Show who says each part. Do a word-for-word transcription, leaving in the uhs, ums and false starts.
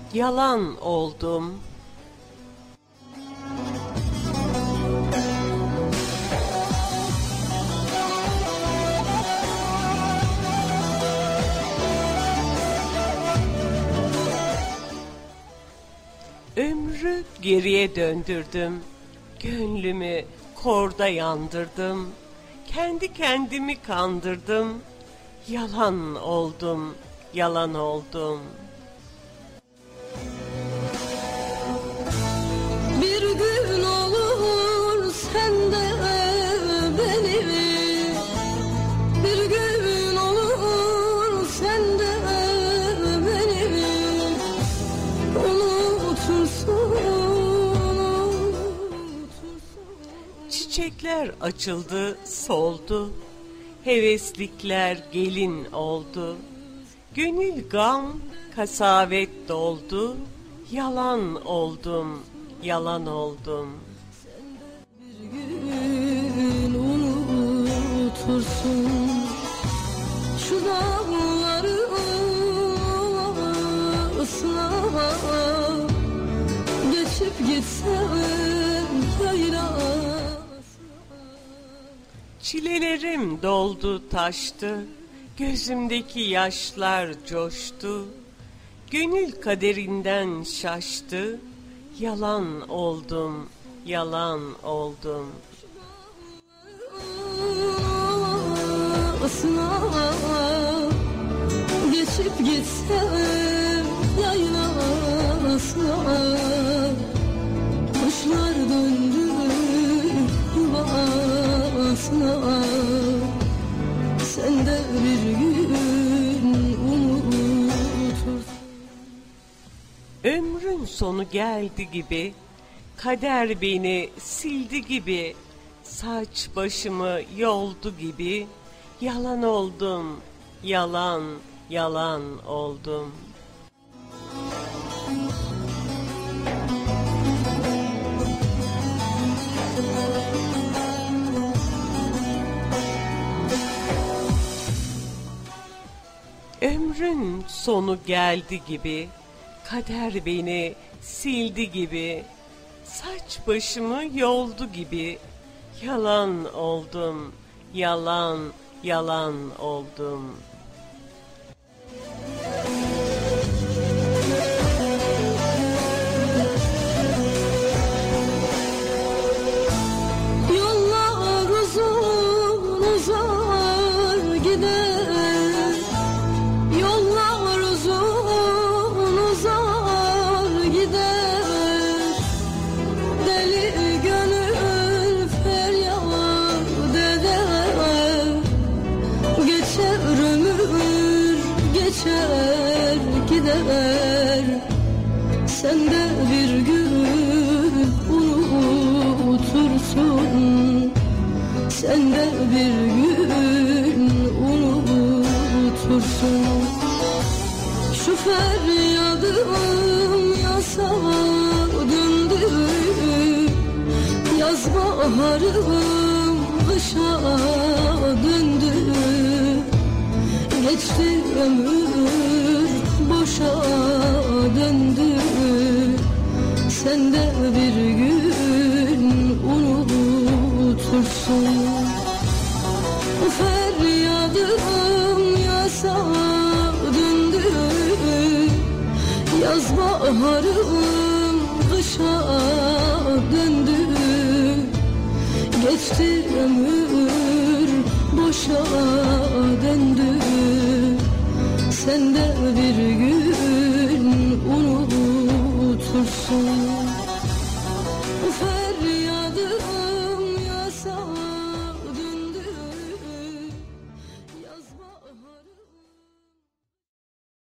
Speaker 1: yalan oldum. Ömrü geriye döndürdüm, gönlümü korda yandırdım, kendi kendimi kandırdım, yalan oldum, yalan oldum.
Speaker 2: Bir gün olur sen de benim, bir gün olur sen de benim, unutursun, unutursun.
Speaker 1: Çiçekler açıldı, soldu, heveslikler gelin oldu, gönül gam, kasavet doldu, yalan oldum, yalan oldum.
Speaker 2: Bir gün unutursun şu dağları ıslah, geçip gitsen yaylasına.
Speaker 1: Çilelerim doldu taştı, gözümdeki yaşlar coştu, gönül kaderinden şaştı, yalan oldum, yalan oldum.
Speaker 2: Islah, geçip gitsem yaylasına, kuşlar döndü yuvasına, sen de bir gün unutursun.
Speaker 1: Ömrün sonu geldi gibi, kader beni sildi gibi, saç başımı yoldu gibi, yalan oldum, yalan, yalan oldum. Ömrün sonu geldi gibi, kader beni sildi gibi, saç başımı yoldu gibi, yalan oldum, yalan, yalan oldum.
Speaker 2: Yollar uzun uzar gider, yollar uzun uzar gider, deli gönül feryat eder, geçer ömür geçer gider, sen de bir gün unutursun, sen de bir gün unutursun. Şu feryadım yasa döndü, yaz baharım kışa döndü, geçti ömür boşa döndü, sen de bir gün unutursun. Bu feryadım yasa döndü, yaz baharım kışa döndü, geçti ömür boşa döndü, sen de bir gün unutursun.